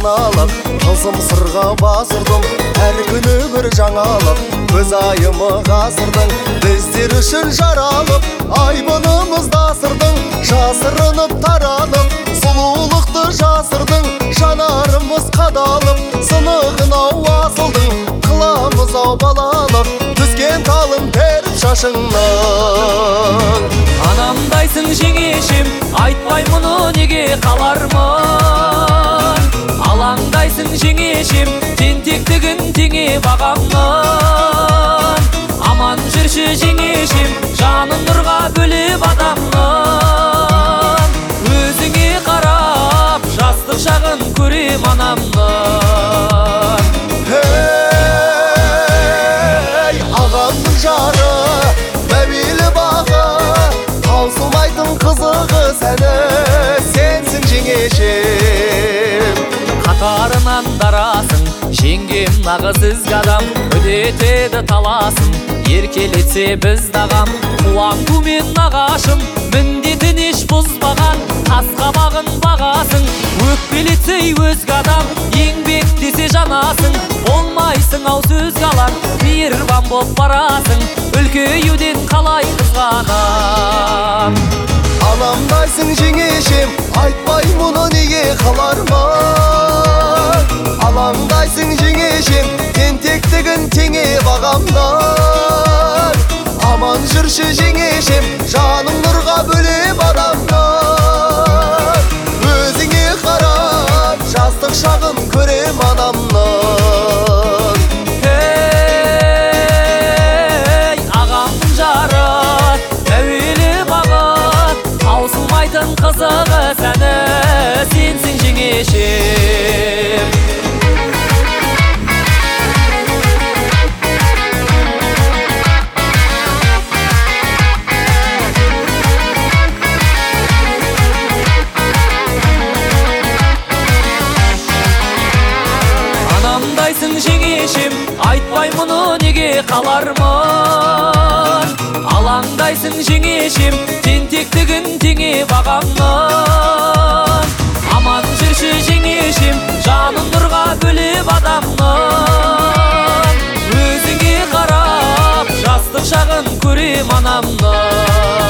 саналық, қызым сырға басырдым, әр күні бір жаңалық, көз айымы ғасырдың, біздер үшін жаралып, айбынымыз дасырдың, жасырынып таранып, сұлулықты жасырдың, жанарымыз қадалып, сынығын-ау асылдың, қыламыз-ау балалып, түскен талым теріп шашыңнан. Анамдайсың жеңешем, айтпай мұны неге қалармын. Алаңдайсың жеңешем, тентектігін теңе бағамнан. Аман жүрші жеңешем, жанын нұрға бөліп адамнан. Өзіңе қарап, жастық шағын көрем анамнан. Эй, ағамның жары, мәуелі бағы, таусылмайтын қызығы сәні, сенсің жеңешем. Қатарынан дарасың, жеңгем нағыз ізгі адам, өдетеді таласын, еркелетсе біз дағам. Қуаң тумен нағашым, міндетін еш бұзбаған, қасқабағын бағасың, өкпелетсе өзгі адам, еңбек десе жанасың, болмайсың ау сөз қалар, мейірбан боп барасың, үлкеюден қалай қызғанам. Анамдайсың жеңешем, айтпай мұны неге қалармын. Алаңдайсың жеңешем, тентектігін теңе бағамнан. Аман жүрші жеңешем, жаның нұрға бөлеп адамнан. Өзіңе қарап, жастық шағын көрем анамнан. Эй, ағамның жары, әуелі бағыт, таусылмайтын қызығы сәні, сенсің жеңешем. Анамдайсың жеңешем, айтпай мұны неге қалармын. Алаңдайсың жеңешем, тентектігін теңе бағамнан. Аман жүрші жеңешем, жанын нұрға бөліп адамнан. Өзіңе қарап, жастық шағын көрем анамнан.